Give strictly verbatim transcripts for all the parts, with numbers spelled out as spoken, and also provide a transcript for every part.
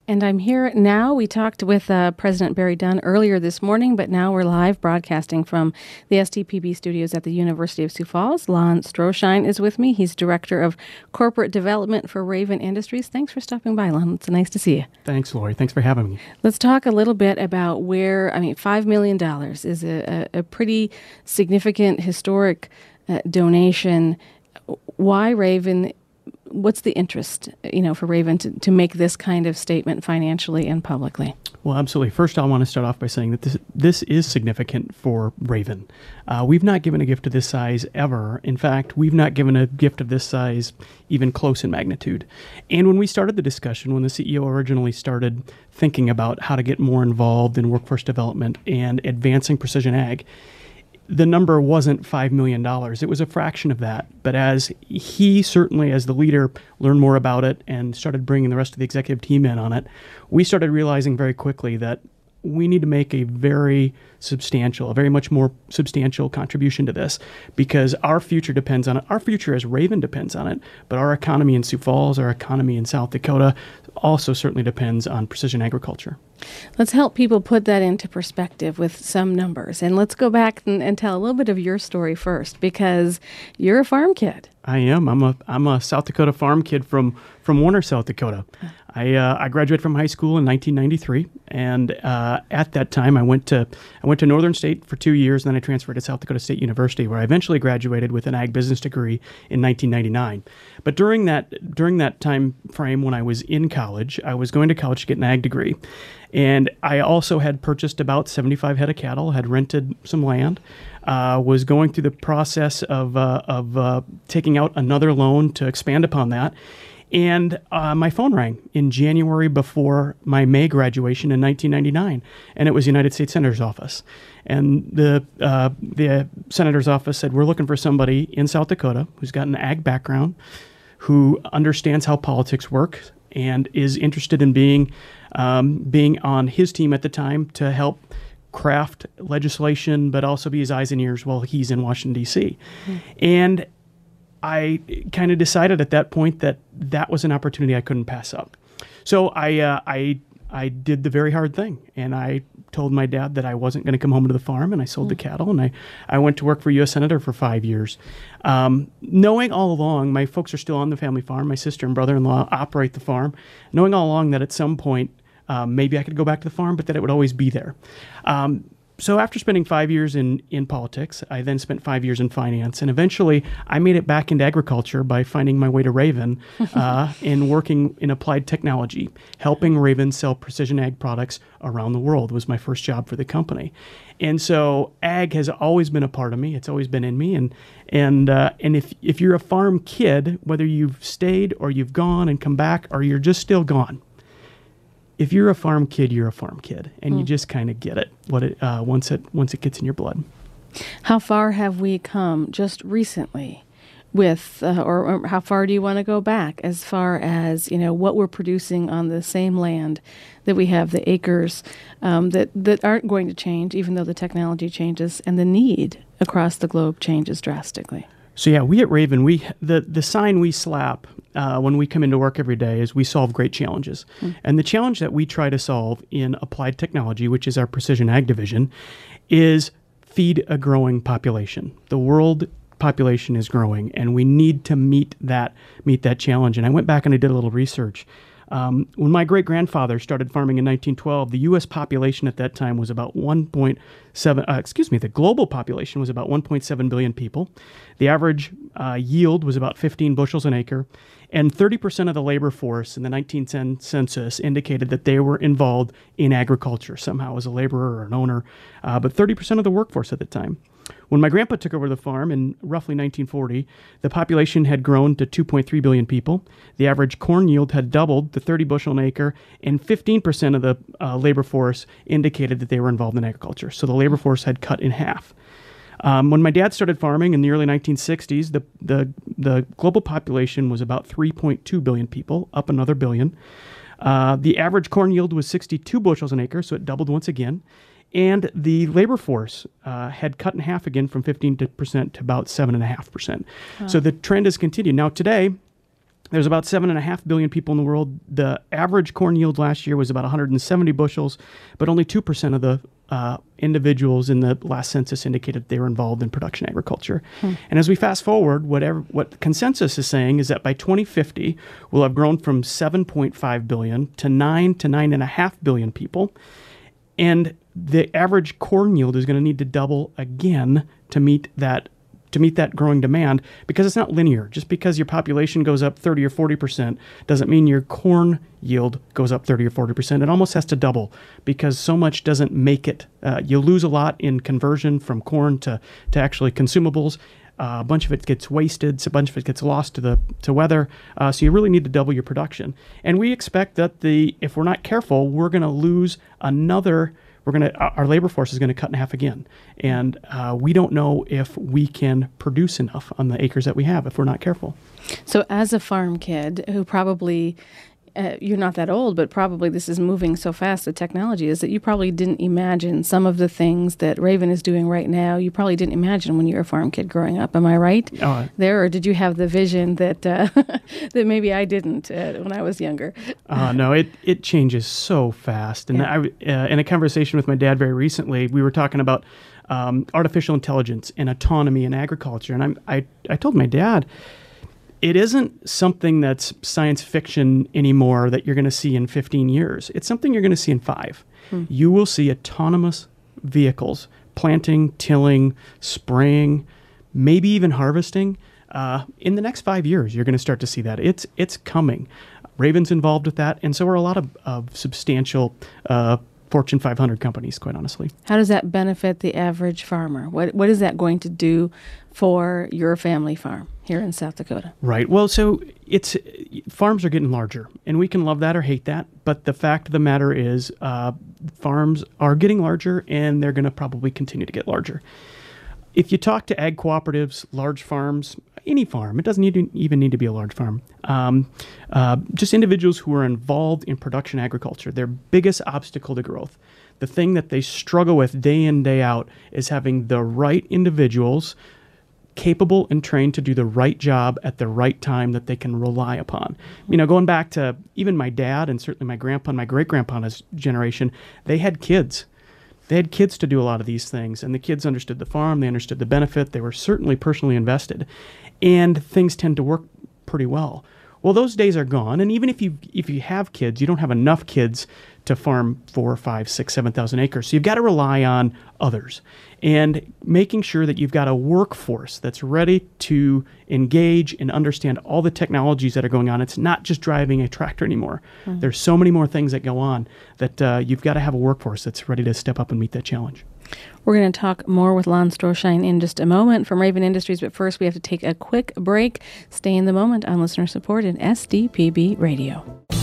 And I'm here now. We talked with uh, President Barry Dunn earlier this morning, but now we're live broadcasting from the S T P B studios at the University of Sioux Falls. Lon Stroschein is with me. He's Director of Corporate Development for Raven Industries. Thanks for stopping by, Lon. It's nice to see you. Thanks, Lori. Thanks for having me. Let's talk a little bit about where, I mean, five million dollars is a, a, a pretty significant historic uh, donation. Why Raven? What's the interest, you know, for Raven to, to make this kind of statement financially and publicly? Well, absolutely. First, I want to start off by saying that this this is significant for Raven. Uh, we've not given a gift of this size ever. In fact, we've not given a gift of this size even close in magnitude. And when we started the discussion, when the C E O originally started thinking about how to get more involved in workforce development and advancing precision ag, the number wasn't five million dollars. It was a fraction of that. But as he certainly, as the leader, learned more about it and started bringing the rest of the executive team in on it, we started realizing very quickly that we need to make a very substantial, a very much more substantial contribution to this, because our future depends on it. Our future as Raven depends on it, but our economy in Sioux Falls, our economy in South Dakota also certainly depends on precision agriculture. Let's help people put that into perspective with some numbers. And let's go back and, and tell a little bit of your story first, because you're a farm kid. I am. I'm a I'm a South Dakota farm kid from from Warner, South Dakota. I uh, I graduated from high school in nineteen ninety-three, and uh, at that time I went to I went to Northern State for two years, and then I transferred to South Dakota State University, where I eventually graduated with an ag business degree in nineteen ninety-nine. But during that during that time frame when I was in college, I was going to college to get an ag degree, and I also had purchased about seventy-five head of cattle, had rented some land. Uh, was going through the process of uh, of uh, taking out another loan to expand upon that, and uh, my phone rang in January before my May graduation in nineteen ninety-nine, and it was the United States Senator's office, and the uh, the Senator's office said, "We're looking for somebody in South Dakota who's got an ag background, who understands how politics work, and is interested in being um, being on his team at the time to help craft legislation, but also be his eyes and ears while he's in Washington, D C" Mm-hmm. And I kind of decided at that point that that was an opportunity I couldn't pass up. So I uh, I I did the very hard thing, and I told my dad that I wasn't going to come home to the farm, and I sold mm-hmm. the cattle, and I, I went to work for U S Senator for five years. Um, knowing all along, my folks are still on the family farm, my sister and brother-in-law operate the farm, knowing all along that at some point Um, maybe I could go back to the farm, but that it would always be there. Um, so after spending five years in, in politics, I then spent five years in finance. And eventually, I made it back into agriculture by finding my way to Raven uh, and working in applied technology. Helping Raven sell precision ag products around the world was my first job for the company. And so ag has always been a part of me. It's always been in me. And and uh, and if, if you're a farm kid, whether you've stayed or you've gone and come back or you're just still gone, if you're a farm kid, you're a farm kid, and mm. you just kind of get it what it uh, once it once it gets in your blood. How far have we come just recently with, uh, or, or how far do you want to go back as far as, you know, what we're producing on the same land that we have, the acres um, that, that aren't going to change, even though the technology changes and the need across the globe changes drastically? So yeah, we at Raven, we the, the sign we slap uh, when we come into work every day is we solve great challenges. Mm. And the challenge that we try to solve in applied technology, which is our precision ag division, is feed a growing population. The world population is growing, and we need to meet that meet that challenge. And I went back and I did a little research. Um, when my great-grandfather started farming in nineteen twelve, the U S population at that time was about one point seven, uh, excuse me, the global population was about one point seven billion people. The average uh, yield was about fifteen bushels an acre, and thirty percent of the labor force in the nineteen ten census indicated that they were involved in agriculture somehow as a laborer or an owner, uh, but thirty percent of the workforce at the time. When my grandpa took over the farm in roughly nineteen forty, the population had grown to two point three billion people. The average corn yield had doubled to thirty bushel an acre, and fifteen percent of the uh, labor force indicated that they were involved in agriculture. So the labor force had cut in half. Um, when my dad started farming in the early nineteen sixties, the, the, the global population was about three point two billion people, up another billion. Uh, the average corn yield was sixty-two bushels an acre, so it doubled once again. And the labor force uh, had cut in half again from fifteen percent to about seven point five percent. Wow. So the trend has continued. Now today, There's about seven and a half billion people in the world. The average corn yield last year was about one hundred seventy bushels, but only two percent of the uh, individuals in the last census indicated they were involved in production agriculture. Hmm. And as we fast forward, whatever what consensus is saying is that by twenty fifty, we'll have grown from seven point five billion to nine to nine and a half billion people. And the average corn yield is going to need to double again to meet that to meet that growing demand, because it's not linear. Just because your population goes up thirty or forty percent doesn't mean your corn yield goes up thirty or forty percent. It almost has to double, because so much doesn't make it. Uh, you lose a lot in conversion from corn to, to actually consumables. Uh, a bunch of it gets wasted. So a bunch of it gets lost to the to weather. Uh, so you really need to double your production. And we expect that the if we're not careful, we're going to lose another. We're going to our labor force is going to cut in half again, and uh, we don't know if we can produce enough on the acres that we have if we're not careful. So, as a farm kid who probably uh, you're not that old, but probably this is moving so fast, the technology is that you probably didn't imagine some of the things that Raven is doing right now. You probably didn't imagine when you were a farm kid growing up. Am I right? Uh, there, or did you have the vision that uh, that maybe I didn't uh, when I was younger? uh, no, it it changes so fast. And yeah. I, uh, in a conversation with my dad very recently, we were talking about um, artificial intelligence and autonomy in agriculture, and I'm, I I told my dad, it isn't something that's science fiction anymore that you're going to see in fifteen years. It's something you're going to see in five. Hmm. You will see autonomous vehicles planting, tilling, spraying, maybe even harvesting. Uh, in the next five years, you're going to start to see that. It's it's coming. Raven's involved with that, and so are a lot of, of substantial uh, Fortune five hundred companies, quite honestly. How does that benefit the average farmer? What What is that going to do for your family farm here in South Dakota? Right. Well, so it's farms are getting larger, and we can love that or hate that. But the fact of the matter is, uh, farms are getting larger, and they're going to probably continue to get larger. If you talk to ag cooperatives, large farms, any farm, it doesn't need to, even need to be a large farm, um, uh, just individuals who are involved in production agriculture, their biggest obstacle to growth, the thing that they struggle with day in, day out, is having the right individuals capable and trained to do the right job at the right time that they can rely upon. You know, going back to even my dad and certainly my grandpa and my great-grandpa's generation, they had kids. They had kids to do a lot of these things, and the kids understood the farm, they understood the benefit, they were certainly personally invested, and things tend to work pretty well. Well, those days are gone, and even if you if you have kids, you don't have enough kids to farm four, five, six, seven thousand acres. So you've got to rely on others, and making sure that you've got a workforce that's ready to engage and understand all the technologies that are going on. It's not just driving a tractor anymore. Mm-hmm. There's so many more things that go on that uh, you've got to have a workforce that's ready to step up and meet that challenge. We're going to talk more with Lon Stroschein in just a moment from Raven Industries, but first we have to take a quick break. Stay in the moment on listener-supported S D P B Radio.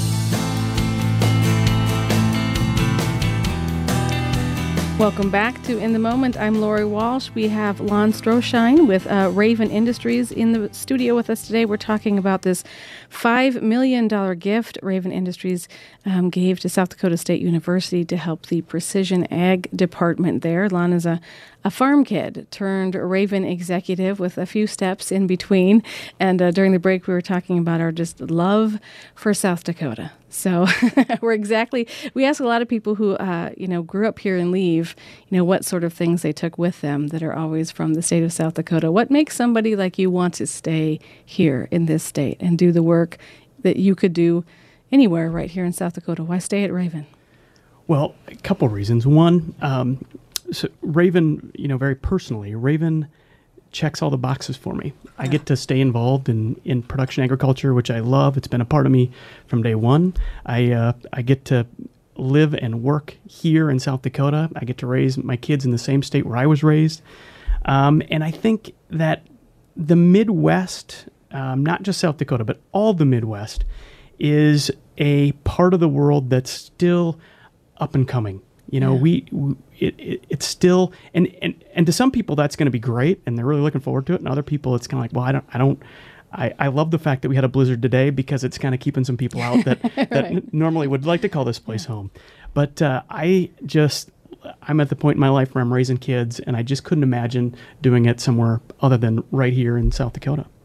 Welcome back to In the Moment. I'm Lori Walsh. We have Lon Stroschein with uh, Raven Industries in the studio with us today. We're talking about this five million dollars gift Raven Industries um, gave to South Dakota State University to help the precision ag department there. Lon is a, a farm kid turned Raven executive with a few steps in between. And uh, during the break, we were talking about our just love for South Dakota. So we're exactly, we ask a lot of people who, uh, you know, grew up here and leave, you know, what sort of things they took with them that are always from the state of South Dakota. What makes somebody like you want to stay here in this state and do the work that you could do anywhere right here in South Dakota? Why stay at Raven? Well, a couple reasons. One, um, so Raven, you know, very personally, Raven checks all the boxes for me. Yeah. I get to stay involved in, in production agriculture, which I love. It's been a part of me from day one. I uh, I get to live and work here in South Dakota. I get to raise my kids in the same state where I was raised. Um, and I think that the Midwest, um, not just South Dakota, but all the Midwest, is a part of the world that's still up and coming. You know, yeah. we, we it, it it's still, and, and, and to some people that's going to be great, and they're really looking forward to it. And other people, it's kind of like, well, I don't, I don't, I, I love the fact that we had a blizzard today because it's kind of keeping some people out that, right. that n- normally would like to call this place yeah. home. But uh, I just, I'm at the point in my life where I'm raising kids, and I just couldn't imagine doing it somewhere other than right here in South Dakota.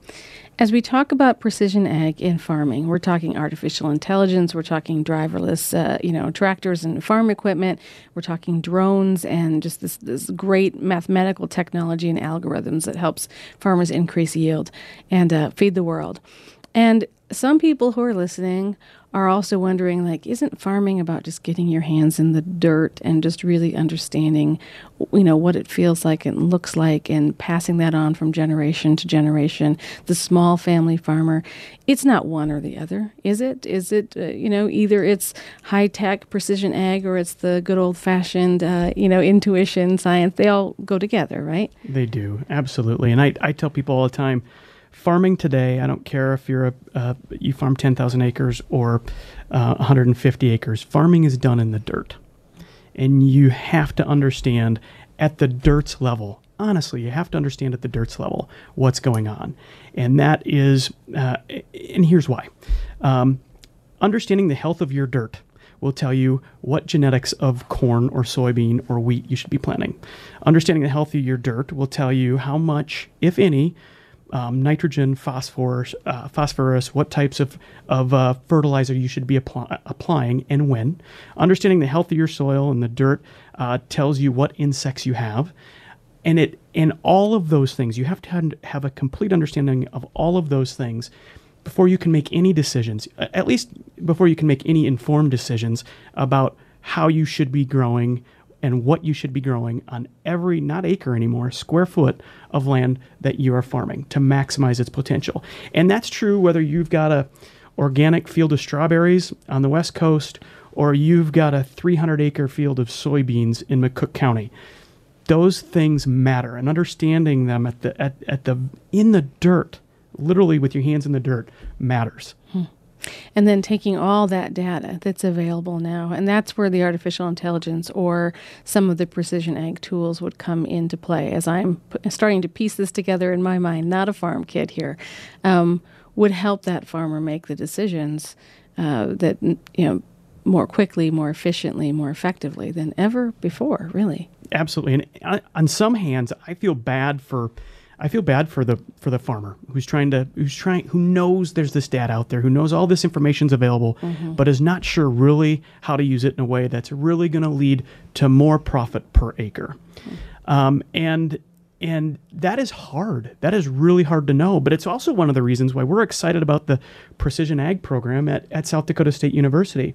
As we talk about precision ag in farming, we're talking artificial intelligence, we're talking driverless, uh, you know, tractors and farm equipment, we're talking drones and just this, this great mathematical technology and algorithms that helps farmers increase yield and uh, feed the world. And some people who are listening are also wondering, like, isn't farming about just getting your hands in the dirt and just really understanding, you know, what it feels like and looks like and passing that on from generation to generation? The small family farmer, it's not one or the other, is it? Is it, uh, you know, either it's high-tech precision ag or it's the good old-fashioned, uh, you know, intuition, science. They all go together, right? They do, absolutely. And I, I tell people all the time, farming today, I don't care if you're a uh, you farm ten thousand acres or uh, one hundred fifty acres. Farming is done in the dirt, and you have to understand at the dirt's level. Honestly, you have to understand at the dirt's level what's going on, and that is, uh, and here's why. Um, understanding the health of your dirt will tell you what genetics of corn or soybean or wheat you should be planting. Understanding the health of your dirt will tell you how much, if any, Um, nitrogen, phosphorus, uh, phosphorus, what types of, of uh, fertilizer you should be apply, applying and when. Understanding the health of your soil and the dirt uh, tells you what insects you have. And it and all of those things, you have to have, have a complete understanding of all of those things before you can make any decisions, at least before you can make any informed decisions about how you should be growing and what you should be growing on every, not acre anymore, square foot of land that you are farming to maximize its potential. And that's true whether you've got a organic field of strawberries on the West Coast or you've got a three hundred acre field of soybeans in McCook County. Those things matter, and understanding them at the at, at the in the dirt, literally with your hands in the dirt, matters. Hmm. And then taking all that data that's available now, and that's where the artificial intelligence or some of the precision ag tools would come into play. As I'm p- starting to piece this together in my mind, not a farm kid here, um, would help that farmer make the decisions uh, that, you know, more quickly, more efficiently, more effectively than ever before, really. Absolutely. And uh, on some hands, I feel bad for I feel bad for the for the farmer who's trying to who's trying who knows there's this data out there, who knows all this information's available, mm-hmm. but is not sure really how to use it in a way that's really going to lead to more profit per acre. Mm-hmm. Um, and and that is hard. That is really hard to know. But it's also one of the reasons why we're excited about the Precision Ag program at, at South Dakota State University.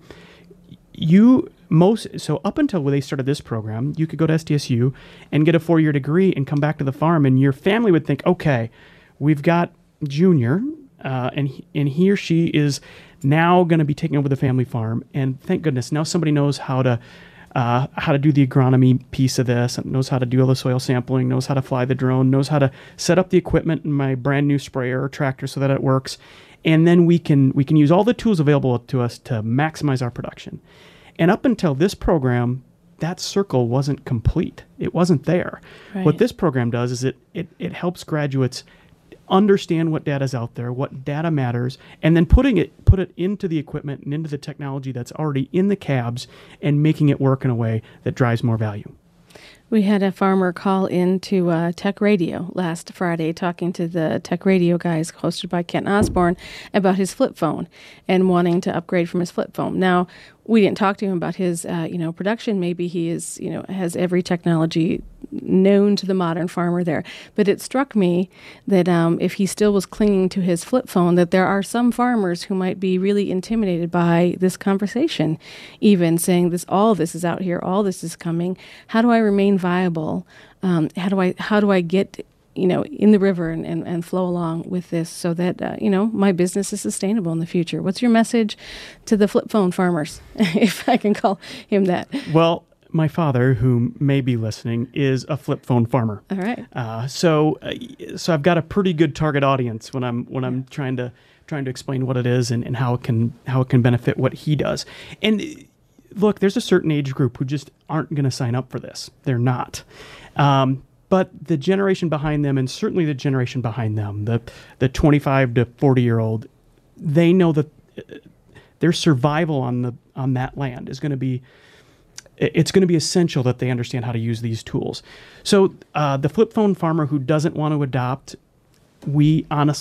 You most so up until when they started this program, you could go to S D S U and get a four-year degree and come back to the farm, and your family would think, okay, we've got Junior, uh, and he, and he or she is now going to be taking over the family farm, and thank goodness now somebody knows how to uh, how to do the agronomy piece of this, knows how to do all the soil sampling, knows how to fly the drone, knows how to set up the equipment in my brand new sprayer or tractor so that it works, and then we can we can use all the tools available to us to maximize our production. And up until this program, that circle wasn't complete. It wasn't there. Right. What this program does is it, it it helps graduates understand what data is out there, what data matters, and then putting it put it into the equipment and into the technology that's already in the cabs and making it work in a way that drives more value. We had a farmer call into uh, Tech Radio last Friday talking to the Tech Radio guys hosted by Kent Osborne about his flip phone and wanting to upgrade from his flip phone. Now, we didn't talk to him about his, uh, you know, production. Maybe he is, you know, has every technology known to the modern farmer there. But it struck me that um, if he still was clinging to his flip phone, that there are some farmers who might be really intimidated by this conversation, even saying this, all this is out here, all this is coming. How do I remain viable? Um, how do I, how do I get, you know, in the river and, and, and flow along with this so that, uh, you know, my business is sustainable in the future? What's your message to the flip phone farmers, if I can call him that? Well, my father, who may be listening, is a flip phone farmer. All right. Uh, so, uh, so I've got a pretty good target audience when I'm when I'm trying to trying to explain what it is and, and how it can how it can benefit what he does. And look, there's a certain age group who just aren't going to sign up for this. They're not. Um, But the generation behind them, and certainly the generation behind them, the the twenty-five to forty year old, they know that their survival on the on that land is going to be, it's going to be essential that they understand how to use these tools. So uh, the flip phone farmer who doesn't want to adopt, we honestly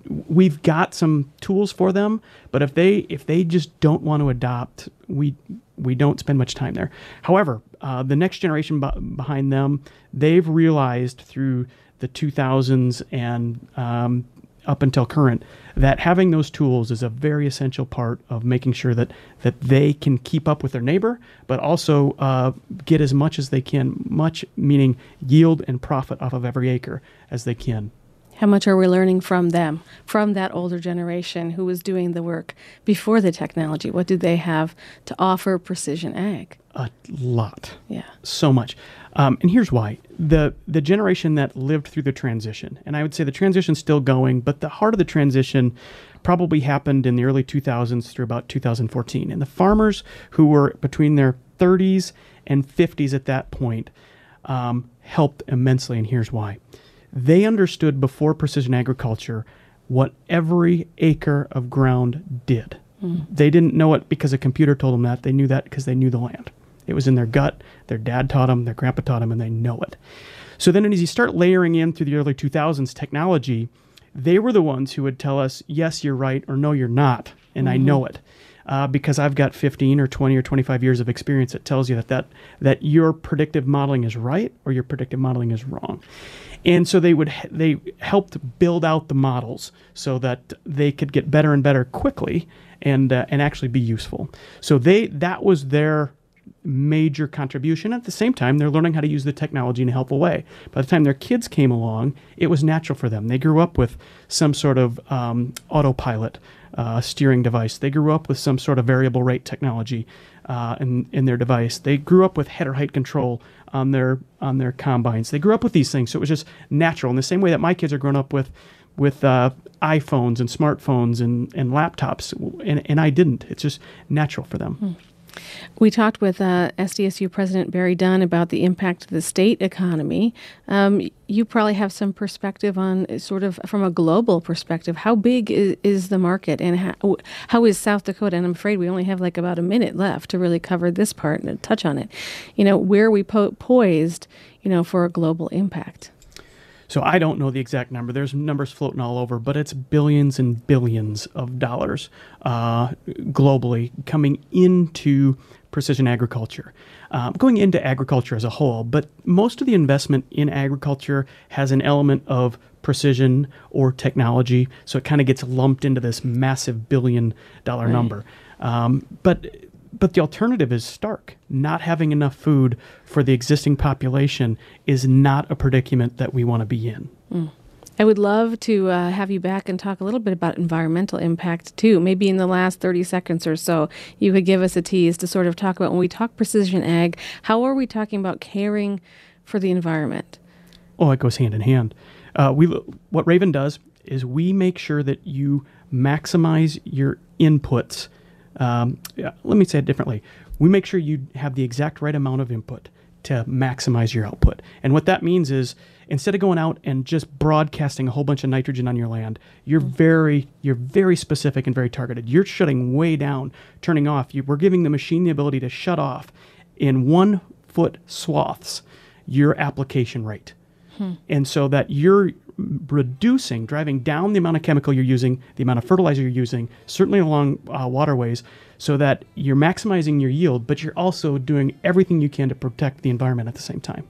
we've got some tools for them, but if they if they just don't want to adopt, we we don't spend much time there. However, uh, the next generation b- behind them, they've realized through the two thousands and um, up until current that having those tools is a very essential part of making sure that that they can keep up with their neighbor, but also uh, get as much as they can, much meaning yield and profit off of every acre as they can. How much are we learning from them, from that older generation who was doing the work before the technology? What do they have to offer precision ag? A lot. Yeah. So much. Um, and here's why. The the generation that lived through the transition, and I would say the transition's still going, but the heart of the transition probably happened in the early two thousands through about two thousand fourteen. And the farmers who were between their thirties and fifties at that point um, helped immensely, and here's why. They understood before precision agriculture what every acre of ground did. Mm. They didn't know it because a computer told them that. They knew that because they knew the land. It was in their gut. Their dad taught them, their grandpa taught them, and they know it. So then as you start layering in through the early two thousands technology, they were the ones who would tell us, yes, you're right, or no, you're not, and mm-hmm. I know it. Uh, because I've got fifteen or twenty or twenty-five years of experience that tells you that, that that your predictive modeling is right or your predictive modeling is wrong. And so they would they helped build out the models so that they could get better and better quickly and uh, and actually be useful. So they that was their major contribution. At the same time, they're learning how to use the technology in a helpful way. By the time their kids came along, it was natural for them. They grew up with some sort of um, autopilot uh, steering device. They grew up with some sort of variable rate technology uh, in, in their device. They grew up with header height control on their on their combines. They grew up with these things, so it was just natural. In the same way that my kids are growing up with with uh, iPhones and smartphones and, and laptops, and, and I didn't. It's just natural for them. Hmm. We talked with uh, S D S U President Barry Dunn about the impact of the state economy. Um, you probably have some perspective on uh, sort of from a global perspective. How big is, is the market, and how, how is South Dakota? And I'm afraid we only have like about a minute left to really cover this part and touch on it. You know, where are we po- poised, you know, for a global impact? So I don't know the exact number. There's numbers floating all over, but it's billions and billions of dollars uh, globally coming into precision agriculture, um, going into agriculture as a whole. But most of the investment in agriculture has an element of precision or technology, so it kind of gets lumped into this massive billion dollar right. number. Um, but But the alternative is stark. Not having enough food for the existing population is not a predicament that we want to be in. Mm. I would love to uh, have you back and talk a little bit about environmental impact, too. Maybe in the last thirty seconds or so, you could give us a tease to sort of talk about when we talk precision ag, how are we talking about caring for the environment? Oh, it goes hand in hand. Uh, we What Raven does is we make sure that you maximize your inputs. Um, yeah, let me say it differently. We make sure you have the exact right amount of input to maximize your output. And what that means is instead of going out and just broadcasting a whole bunch of nitrogen on your land, you're mm-hmm. very you're very specific and very targeted. You're shutting way down, turning off. You, we're giving the machine the ability to shut off in one foot swaths your application rate. Hmm. And so that you're reducing, driving down the amount of chemical you're using, the amount of fertilizer you're using, certainly along uh, waterways, so that you're maximizing your yield, but you're also doing everything you can to protect the environment at the same time.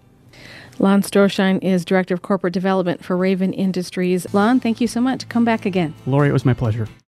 Lon Stroschein is Director of Corporate Development for Raven Industries. Lon, thank you so much. Come back again. Lori, it was my pleasure.